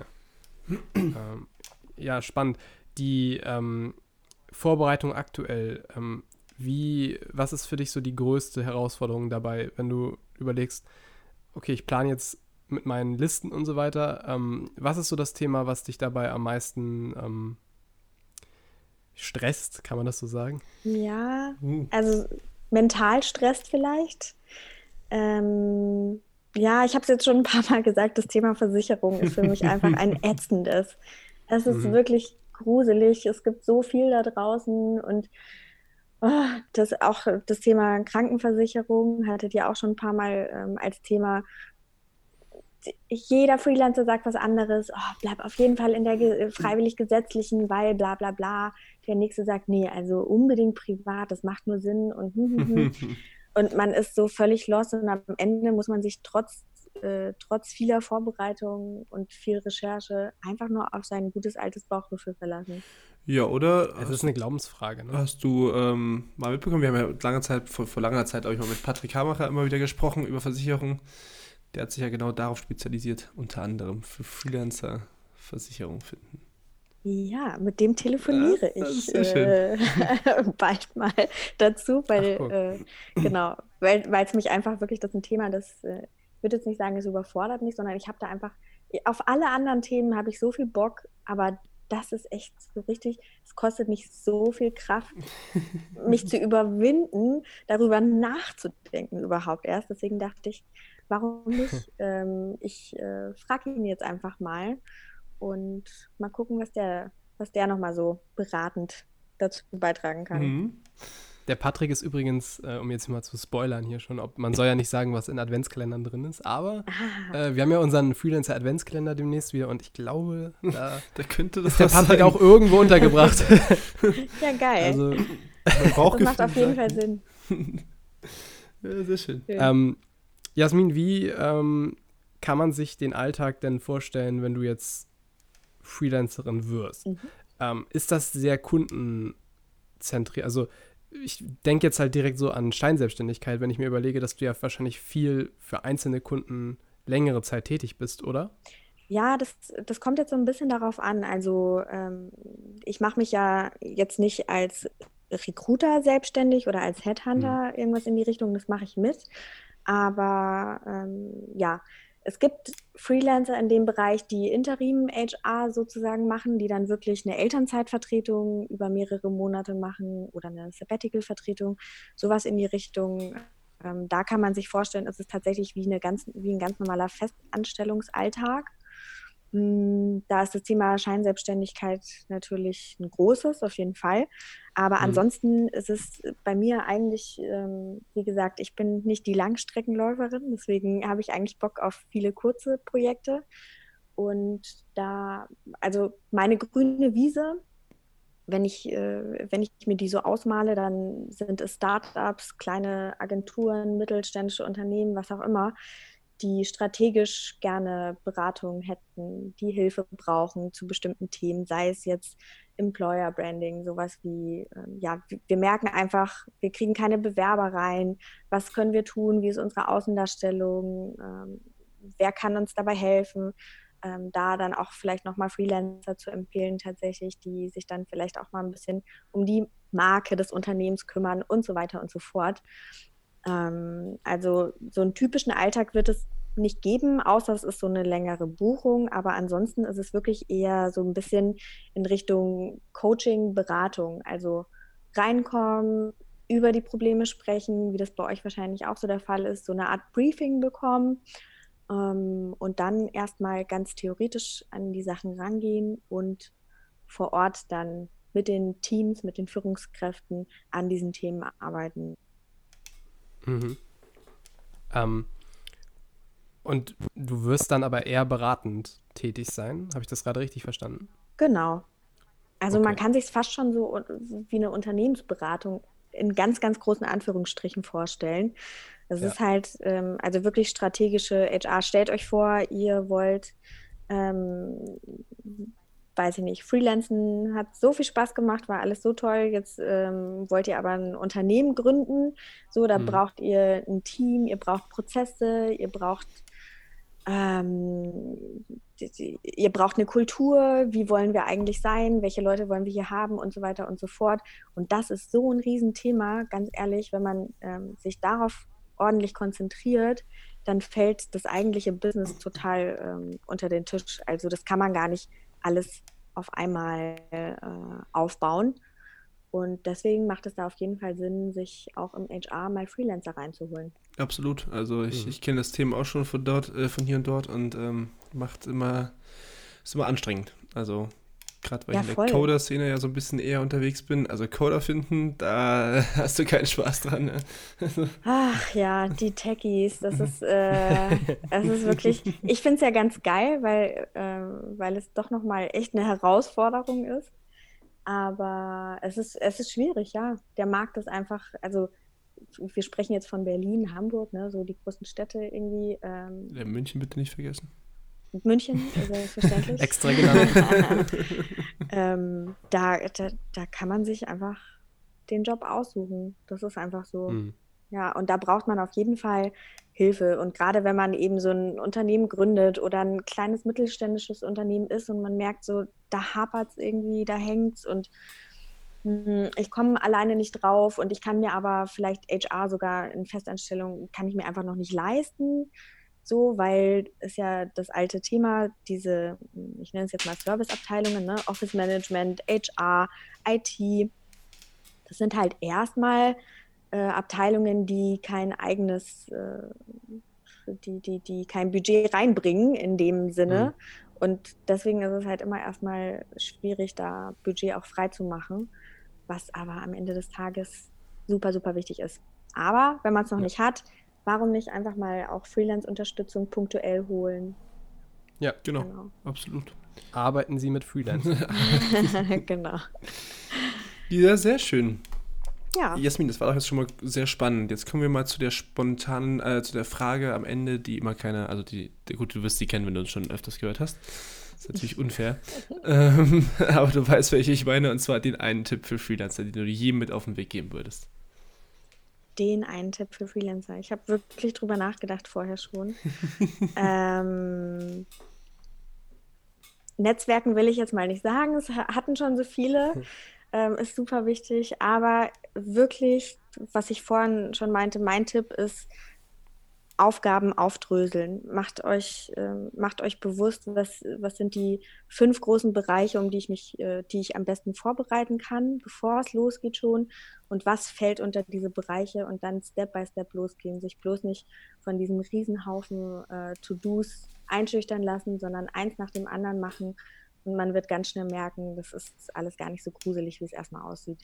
Ja, spannend. Die Vorbereitung aktuell, was ist für dich so die größte Herausforderung dabei, wenn du überlegst, okay, ich plane jetzt mit meinen Listen und so weiter. Was ist so das Thema, was dich dabei am meisten stresst? Kann man das so sagen? Ja, also mental stresst vielleicht. Ja, ich habe es jetzt schon ein paar Mal gesagt, das Thema Versicherung ist für mich einfach ein ätzendes. Es ist wirklich gruselig. Es gibt so viel da draußen und das Thema Krankenversicherung hattet ihr auch schon ein paar Mal als Thema. Jeder Freelancer sagt was anderes. Oh, bleib auf jeden Fall in der freiwillig gesetzlichen, weil bla bla bla. Der nächste sagt, nee, also unbedingt privat, das macht nur Sinn und und man ist so völlig lost und am Ende muss man sich trotz vieler Vorbereitungen und viel Recherche einfach nur auf sein gutes altes Bauchgefühl verlassen. Ja, oder? Es ist eine Glaubensfrage. Ne? Hast du mal mitbekommen, wir haben ja vor langer Zeit auch mal mit Patrick Hamacher immer wieder gesprochen über Versicherungen. Der hat sich ja genau darauf spezialisiert, unter anderem für Freelancer Versicherung finden. Ja, mit dem telefoniere ich bald mal dazu, weil es mich einfach wirklich, das ist ein Thema, das ich würde jetzt nicht sagen, es überfordert mich, sondern ich habe da einfach, auf alle anderen Themen habe ich so viel Bock, aber das ist echt so richtig, es kostet mich so viel Kraft, mich zu überwinden, darüber nachzudenken überhaupt erst. Deswegen dachte ich, warum nicht? Ich frage ihn jetzt einfach mal und mal gucken, was der nochmal so beratend dazu beitragen kann. Der Patrick ist übrigens, um jetzt mal zu spoilern hier schon, man soll ja nicht sagen, was in Adventskalendern drin ist, aber wir haben ja unseren Freelancer-Adventskalender demnächst wieder und ich glaube, da könnte das ist der Patrick auch irgendwo untergebracht. Ja, geil. Also, das macht auf jeden Fall Sinn. Ja, sehr schön. Jasmin, wie kann man sich den Alltag denn vorstellen, wenn du jetzt Freelancerin wirst? Ist das sehr kundenzentriert? Also ich denke jetzt halt direkt so an Scheinselbstständigkeit, wenn ich mir überlege, dass du ja wahrscheinlich viel für einzelne Kunden längere Zeit tätig bist, oder? Ja, das kommt jetzt so ein bisschen darauf an. Also ich mache mich ja jetzt nicht als Recruiter selbstständig oder als Headhunter, irgendwas in die Richtung, das mache ich mit. Aber es gibt Freelancer in dem Bereich, die Interim-HR sozusagen machen, die dann wirklich eine Elternzeitvertretung über mehrere Monate machen oder eine Sabbatical-Vertretung, sowas in die Richtung. Da kann man sich vorstellen, es ist tatsächlich wie ein ganz normaler Festanstellungsalltag. Da ist das Thema Scheinselbstständigkeit natürlich ein großes, auf jeden Fall. Aber ansonsten ist es bei mir eigentlich, wie gesagt, ich bin nicht die Langstreckenläuferin, deswegen habe ich eigentlich Bock auf viele kurze Projekte. Und also meine grüne Wiese, wenn ich mir die so ausmale, dann sind es Startups, kleine Agenturen, mittelständische Unternehmen, was auch immer, die strategisch gerne Beratung hätten, die Hilfe brauchen zu bestimmten Themen, sei es jetzt Employer Branding, sowas wie, wir merken einfach, wir kriegen keine Bewerber rein, was können wir tun, wie ist unsere Außendarstellung, wer kann uns dabei helfen, da dann auch vielleicht nochmal Freelancer zu empfehlen tatsächlich, die sich dann vielleicht auch mal ein bisschen um die Marke des Unternehmens kümmern und so weiter und so fort. Also so einen typischen Alltag wird es nicht geben, außer es ist so eine längere Buchung, aber ansonsten ist es wirklich eher so ein bisschen in Richtung Coaching, Beratung, also reinkommen, über die Probleme sprechen, wie das bei euch wahrscheinlich auch so der Fall ist, so eine Art Briefing bekommen und dann erstmal ganz theoretisch an die Sachen rangehen und vor Ort dann mit den Teams, mit den Führungskräften an diesen Themen arbeiten. Und du wirst dann aber eher beratend tätig sein. Habe ich das gerade richtig verstanden? Genau. Also Okay. man kann sich es fast schon so wie eine Unternehmensberatung in ganz, ganz großen Anführungsstrichen vorstellen. Das ist halt, also wirklich strategische HR. Stellt euch vor, ihr wollt weiß ich nicht, Freelancen hat so viel Spaß gemacht, war alles so toll, jetzt wollt ihr aber ein Unternehmen gründen, so, da braucht ihr ein Team, ihr braucht Prozesse, ihr braucht ihr braucht eine Kultur, wie wollen wir eigentlich sein, welche Leute wollen wir hier haben und so weiter und so fort. Und das ist so ein Riesenthema, ganz ehrlich, wenn man sich darauf ordentlich konzentriert, dann fällt das eigentliche Business total unter den Tisch. Also das kann man gar nicht alles auf einmal aufbauen. Und deswegen macht es da auf jeden Fall Sinn, sich auch im HR mal Freelancer reinzuholen. Absolut. Also ich kenne das Thema auch schon von dort, von hier und dort und ist immer anstrengend. Also gerade weil ich in der Coder-Szene ja so ein bisschen eher unterwegs bin. Also Coder finden, da hast du keinen Spaß dran. Ne? Ach ja, die Techies, das ist wirklich, ich finde es ja ganz geil, weil es doch nochmal echt eine Herausforderung ist. Aber es ist schwierig, ja. Der Markt ist einfach, also wir sprechen jetzt von Berlin, Hamburg, ne, so die großen Städte irgendwie. Ja, München bitte nicht vergessen. München, selbstverständlich. Extra genannt. Da kann man sich einfach den Job aussuchen. Das ist einfach so. Ja, und da braucht man auf jeden Fall Hilfe. Und gerade wenn man eben so ein Unternehmen gründet oder ein kleines mittelständisches Unternehmen ist und man merkt so, da hapert es irgendwie, da hängt es und ich komme alleine nicht drauf und ich kann mir aber vielleicht HR sogar in Festanstellung, kann ich mir einfach noch nicht leisten. So, weil es ja das alte Thema, diese, ich nenne es jetzt mal Serviceabteilungen, ne? Office Management, HR, IT, das sind halt erstmal Abteilungen, die kein eigenes, die kein Budget reinbringen in dem Sinne. Und deswegen ist es halt immer erstmal schwierig, da Budget auch frei zu machen, was aber am Ende des Tages super, super wichtig ist. Aber wenn man es noch nicht hat, warum nicht einfach mal auch Freelance-Unterstützung punktuell holen? Ja, genau. Absolut. Arbeiten Sie mit Freelancern. Genau. Ja, sehr schön. Ja. Jasmin, das war doch jetzt schon mal sehr spannend. Jetzt kommen wir mal zu der spontanen, zu der Frage am Ende, die immer keine, also gut, du wirst sie kennen, wenn du uns schon öfters gehört hast. Das ist natürlich unfair. Aber du weißt, welche ich meine, und zwar den einen Tipp für Freelancer, den du jedem mit auf den Weg geben würdest. Den einen Tipp für Freelancer. Ich habe wirklich drüber nachgedacht vorher schon. Netzwerken will ich jetzt mal nicht sagen, es hatten schon so viele. Ist super wichtig, aber wirklich, was ich vorhin schon meinte, mein Tipp ist, Aufgaben aufdröseln. Macht euch bewusst, was sind die 5 großen Bereiche, die ich am besten vorbereiten kann, bevor es losgeht schon, und was fällt unter diese Bereiche und dann Step by Step losgehen, sich bloß nicht von diesem Riesenhaufen To-Dos einschüchtern lassen, sondern eins nach dem anderen machen. Und man wird ganz schnell merken, das ist alles gar nicht so gruselig, wie es erstmal aussieht.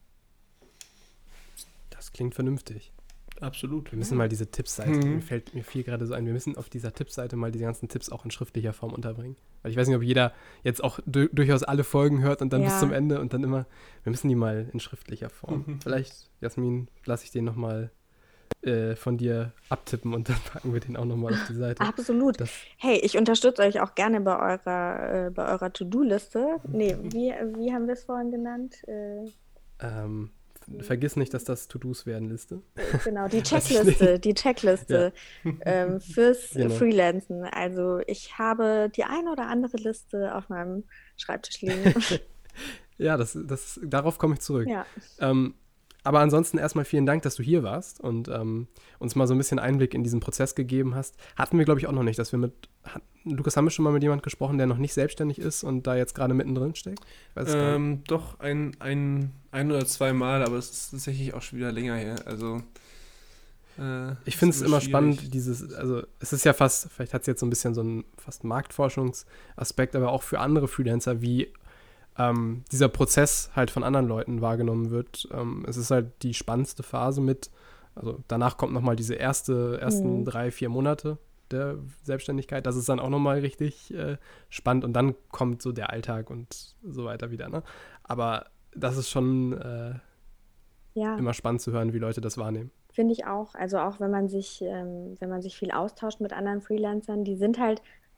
Das klingt vernünftig. Absolut. Wir müssen mal diese Tippseite, mir fiel gerade so ein, wir müssen auf dieser Tippseite mal diese ganzen Tipps auch in schriftlicher Form unterbringen. Weil ich weiß nicht, ob jeder jetzt auch durchaus alle Folgen hört und dann bis zum Ende und dann immer, wir müssen die mal in schriftlicher Form. Vielleicht, Jasmin, lasse ich den nochmal von dir abtippen und dann packen wir den auch nochmal auf die Seite. Absolut. Hey, ich unterstütze euch auch gerne bei eurer To-Do-Liste. Nee, wie haben wir es vorhin genannt? Vergiss nicht, dass das To-Dos werden Liste. Genau, die Checkliste fürs Freelancen. Also ich habe die eine oder andere Liste auf meinem Schreibtisch liegen. Ja, darauf komme ich zurück. Ja. Aber ansonsten erstmal vielen Dank, dass du hier warst und uns mal so ein bisschen Einblick in diesen Prozess gegeben hast. Hatten wir, glaube ich, auch noch nicht, dass wir Lukas, haben wir schon mal mit jemandem gesprochen, der noch nicht selbstständig ist und da jetzt gerade mittendrin steckt? Doch, ein oder zwei Mal, aber es ist tatsächlich auch schon wieder länger her. Also ich finde es immer spannend, also es ist ja fast, vielleicht hat es jetzt so ein bisschen so einen fast Marktforschungsaspekt, aber auch für andere Freelancer, wie dieser Prozess halt von anderen Leuten wahrgenommen wird. Es ist halt die spannendste Phase also danach kommt nochmal diese ersten 3-4 Monate der Selbstständigkeit. Das ist dann auch nochmal richtig spannend und dann kommt so der Alltag und so weiter wieder. Ne? Aber das ist schon immer spannend zu hören, wie Leute das wahrnehmen. Finde ich auch. Also auch wenn man sich viel austauscht mit anderen Freelancern, die sind halt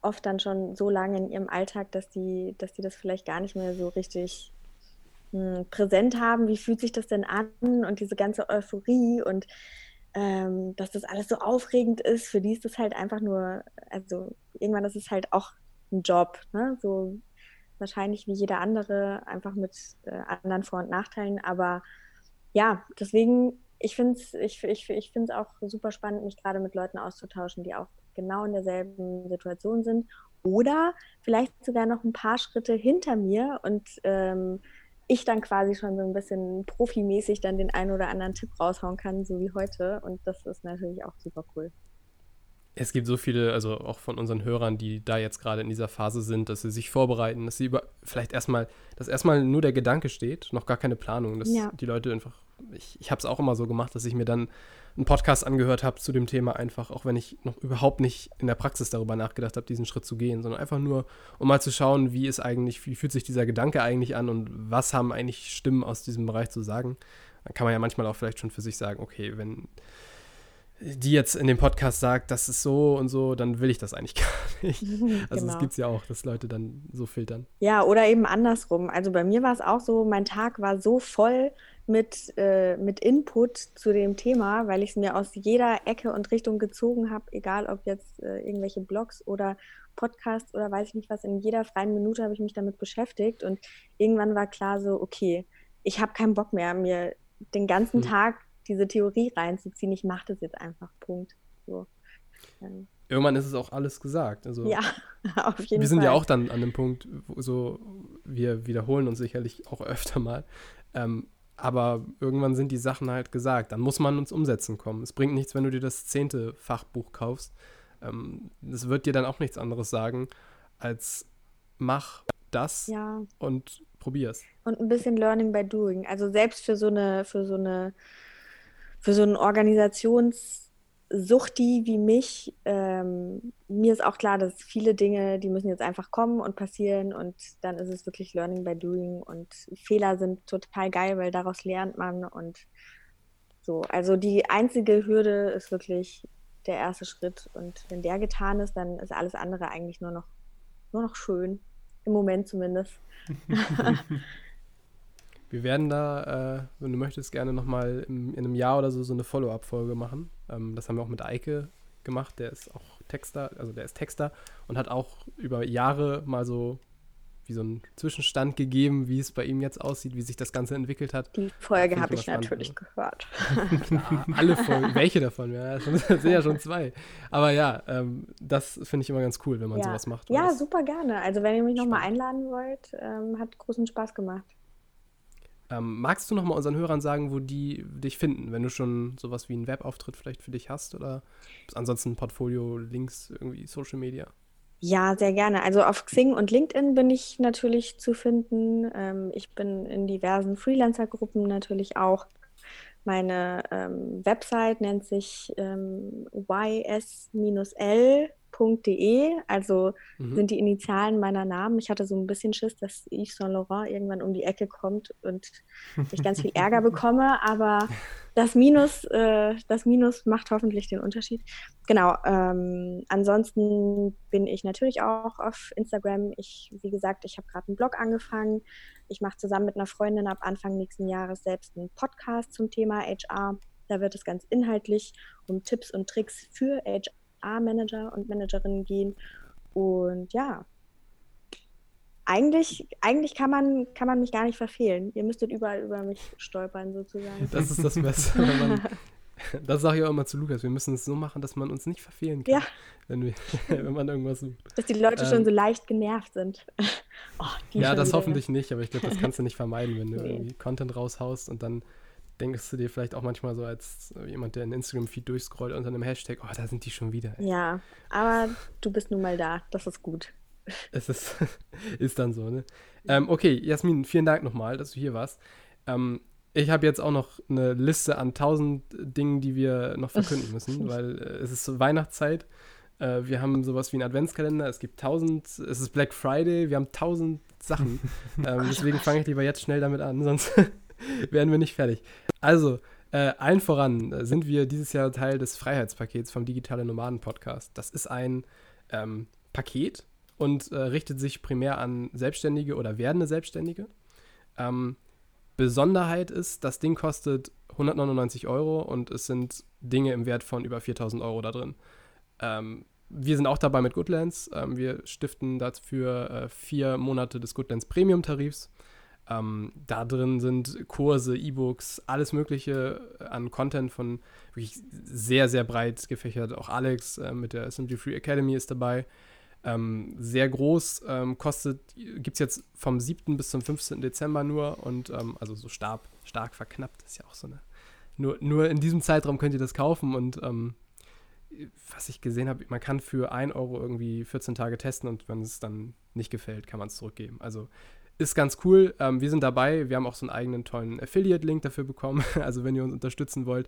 oft dann schon so lange in ihrem Alltag, dass die das vielleicht gar nicht mehr so richtig präsent haben. Wie fühlt sich das denn an? Und diese ganze Euphorie und dass das alles so aufregend ist, für die ist das halt einfach nur, also irgendwann ist es halt auch ein Job, ne? So wahrscheinlich wie jeder andere, einfach mit anderen Vor- und Nachteilen. Aber ja, deswegen, ich finde es auch super spannend, mich gerade mit Leuten auszutauschen, die auch genau in derselben Situation sind oder vielleicht sogar noch ein paar Schritte hinter mir und ich dann quasi schon so ein bisschen profimäßig dann den einen oder anderen Tipp raushauen kann, so wie heute. Und das ist natürlich auch super cool. Es gibt so viele, also auch von unseren Hörern, die da jetzt gerade in dieser Phase sind, dass sie sich vorbereiten, dass sie vielleicht erstmal nur der Gedanke steht, noch gar keine Planung, dass die Leute einfach, ich habe es auch immer so gemacht, dass ich mir dann einen Podcast angehört habe zu dem Thema einfach, auch wenn ich noch überhaupt nicht in der Praxis darüber nachgedacht habe, diesen Schritt zu gehen, sondern einfach nur, um mal zu schauen, wie fühlt sich dieser Gedanke eigentlich an und was haben eigentlich Stimmen aus diesem Bereich zu sagen. Dann kann man ja manchmal auch vielleicht schon für sich sagen, okay, wenn die jetzt in dem Podcast sagt, das ist so und so, dann will ich das eigentlich gar nicht. Also das gibt es ja auch, dass Leute dann so filtern. Ja, oder eben andersrum. Also bei mir war es auch so, mein Tag war so voll mit Input zu dem Thema, weil ich es mir aus jeder Ecke und Richtung gezogen habe, egal ob jetzt irgendwelche Blogs oder Podcasts oder weiß ich nicht was, in jeder freien Minute habe ich mich damit beschäftigt und irgendwann war klar so, okay, ich habe keinen Bock mehr, mir den ganzen Tag diese Theorie reinzuziehen. Ich mache das jetzt einfach, Punkt. So. Irgendwann ist es auch alles gesagt. Also, ja, auf jeden Fall. Wir sind ja auch dann an dem Punkt, wir wiederholen uns sicherlich auch öfter mal, aber irgendwann sind die Sachen halt gesagt. Dann muss man ins Umsetzen kommen. Es bringt nichts, wenn du dir das 10. Fachbuch kaufst. Das wird dir dann auch nichts anderes sagen, als mach das und probier's. Und ein bisschen Learning by Doing. Also selbst für so einen Organisationssuchti wie mich, mir ist auch klar, dass viele Dinge, die müssen jetzt einfach kommen und passieren und dann ist es wirklich Learning by Doing und Fehler sind total geil, weil daraus lernt man und so. Also die einzige Hürde ist wirklich der erste Schritt und wenn der getan ist, dann ist alles andere eigentlich nur noch schön. Im Moment zumindest. Wir werden da, wenn du möchtest, gerne nochmal in einem Jahr oder so eine Follow-up-Folge machen. Das haben wir auch mit Eike gemacht, der ist auch Texter, also der ist Texter und hat auch über Jahre mal so wie so einen Zwischenstand gegeben, wie es bei ihm jetzt aussieht, wie sich das Ganze entwickelt hat. Die Folge habe ich natürlich gehört. Klar, alle Folgen, welche davon? Ja, das sind ja schon 2. Aber ja, das finde ich immer ganz cool, wenn man sowas macht. Ja, super gerne. Also wenn ihr mich nochmal einladen wollt, hat großen Spaß gemacht. Magst du nochmal unseren Hörern sagen, wo die dich finden, wenn du schon sowas wie einen Webauftritt vielleicht für dich hast oder ansonsten Portfolio, Links, irgendwie Social Media? Ja, sehr gerne. Also auf Xing und LinkedIn bin ich natürlich zu finden. Ich bin in diversen Freelancer-Gruppen natürlich auch. Meine Website nennt sich ys-l.de, also sind die Initialen meiner Namen. Ich hatte so ein bisschen Schiss, dass Yves Saint Laurent irgendwann um die Ecke kommt und ich ganz viel Ärger bekomme, aber das Minus macht hoffentlich den Unterschied. Genau, ansonsten bin ich natürlich auch auf Instagram. Wie gesagt, ich habe gerade einen Blog angefangen. Ich mache zusammen mit einer Freundin ab Anfang nächsten Jahres selbst einen Podcast zum Thema HR. Da wird es ganz inhaltlich um Tipps und Tricks für HR-Manager und Managerinnen gehen. Und ja, eigentlich kann man mich gar nicht verfehlen. Ihr müsstet überall über mich stolpern, sozusagen. Das ist das Beste. Das sage ich auch immer zu Lukas. Wir müssen es so machen, dass man uns nicht verfehlen kann, wenn man irgendwas sucht. Dass die Leute schon so leicht genervt sind. Das hoffentlich nicht, aber ich glaube, das kannst du nicht vermeiden, wenn du irgendwie Content raushaust und dann denkst du dir vielleicht auch manchmal so als jemand, der einen Instagram-Feed durchscrollt unter einem Hashtag, oh, da sind die schon wieder. Ey. Ja, aber du bist nun mal da. Das ist gut. Es ist dann so, ne? Okay, Jasmin, vielen Dank nochmal, dass du hier warst. Ich habe jetzt auch noch eine Liste an 1000 Dingen, die wir noch verkünden müssen, weil es ist Weihnachtszeit. Wir haben sowas wie einen Adventskalender, es ist Black Friday, wir haben 1000 Sachen. Deswegen fange ich lieber jetzt schnell damit an, sonst werden wir nicht fertig. Also, allen voran sind wir dieses Jahr Teil des Freiheitspakets vom Digitale Nomaden Podcast. Das ist ein Paket und richtet sich primär an Selbstständige oder werdende Selbstständige. Besonderheit ist, das Ding kostet 199 € und es sind Dinge im Wert von über 4.000 € da drin. Wir sind auch dabei mit Goodlands. Wir stiften dafür 4 Monate des Goodlands Premium-Tarifs. Da drin sind Kurse, E-Books, alles Mögliche an Content von wirklich sehr, sehr breit gefächert. Auch Alex mit der Simply Free Academy ist dabei. Sehr groß, gibt es jetzt vom 7. bis zum 15. Dezember nur und also so stark verknappt ist ja auch so eine. Nur in diesem Zeitraum könnt ihr das kaufen und was ich gesehen habe, man kann für 1 € irgendwie 14 Tage testen und wenn es dann nicht gefällt, kann man es zurückgeben. Also ist ganz cool. Wir sind dabei. Wir haben auch so einen eigenen tollen Affiliate-Link dafür bekommen. Also wenn ihr uns unterstützen wollt,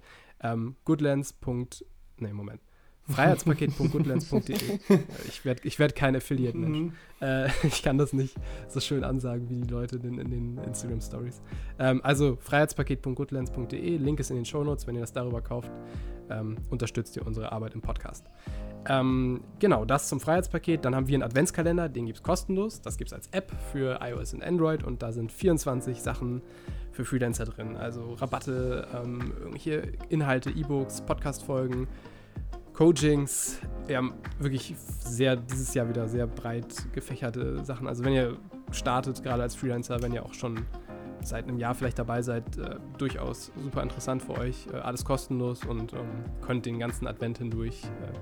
Freiheitspaket.goodlands.de. Ich werd kein Affiliate-Mensch. Ich kann das nicht so schön ansagen wie die Leute in den Instagram-Stories. Also freiheitspaket.goodlands.de. Link ist in den Shownotes. Wenn ihr das darüber kauft, unterstützt ihr unsere Arbeit im Podcast. Genau, das zum Freiheitspaket. Dann haben wir einen Adventskalender, den gibt es kostenlos. Das gibt es als App für iOS und Android und da sind 24 Sachen für Freelancer drin. Also Rabatte, irgendwelche Inhalte, E-Books, Podcast-Folgen, Coachings. Wir haben wirklich dieses Jahr wieder sehr breit gefächerte Sachen. Also wenn ihr startet, gerade als Freelancer, wenn ihr auch schon seit einem Jahr vielleicht dabei seid, durchaus super interessant für euch. Alles kostenlos und könnt den ganzen Advent hindurch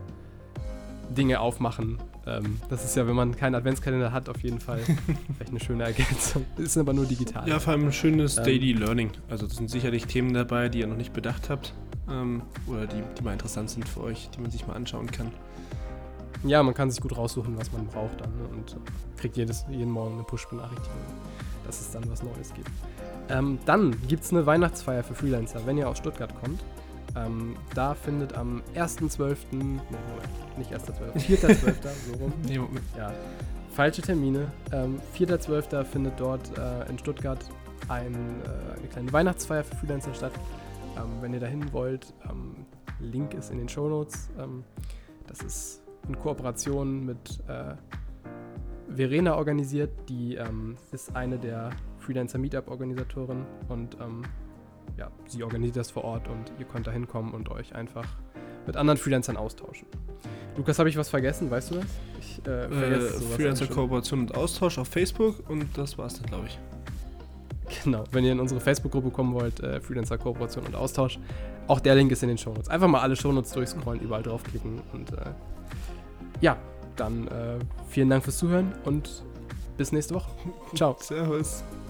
Dinge aufmachen. Das ist ja, wenn man keinen Adventskalender hat, auf jeden Fall vielleicht eine schöne Ergänzung. Ist aber nur digital. Ja, vor allem ein schönes Daily Learning. Also das sind sicherlich Themen dabei, die ihr noch nicht bedacht habt oder die mal interessant sind für euch, die man sich mal anschauen kann. Ja, man kann sich gut raussuchen, was man braucht dann und kriegt jeden Morgen eine Push-Benachrichtigung, dass es dann was Neues gibt. Dann gibt es eine Weihnachtsfeier für Freelancer, wenn ihr aus Stuttgart kommt. Da findet am 1.12., nicht 1.12., 4.12., so rum. Ja, falsche Termine. 4.12. findet dort in Stuttgart eine kleine Weihnachtsfeier für Freelancer statt. Wenn ihr dahin wollt, Link ist in den Shownotes. Das ist in Kooperation mit Verena organisiert. Die ist eine der Freelancer-Meetup-Organisatoren und ja, sie organisiert das vor Ort und ihr könnt da hinkommen und euch einfach mit anderen Freelancern austauschen. Lukas, habe ich was vergessen? Weißt du das? Ich vergesse sowas. Freelancer-Kooperation und Austausch auf Facebook und das war's dann, glaube ich. Genau, wenn ihr in unsere Facebook-Gruppe kommen wollt, Freelancer-Kooperation und Austausch, auch der Link ist in den Shownotes. Einfach mal alle Shownotes durchscrollen, überall draufklicken und ja, dann vielen Dank fürs Zuhören und bis nächste Woche. Ciao. Servus.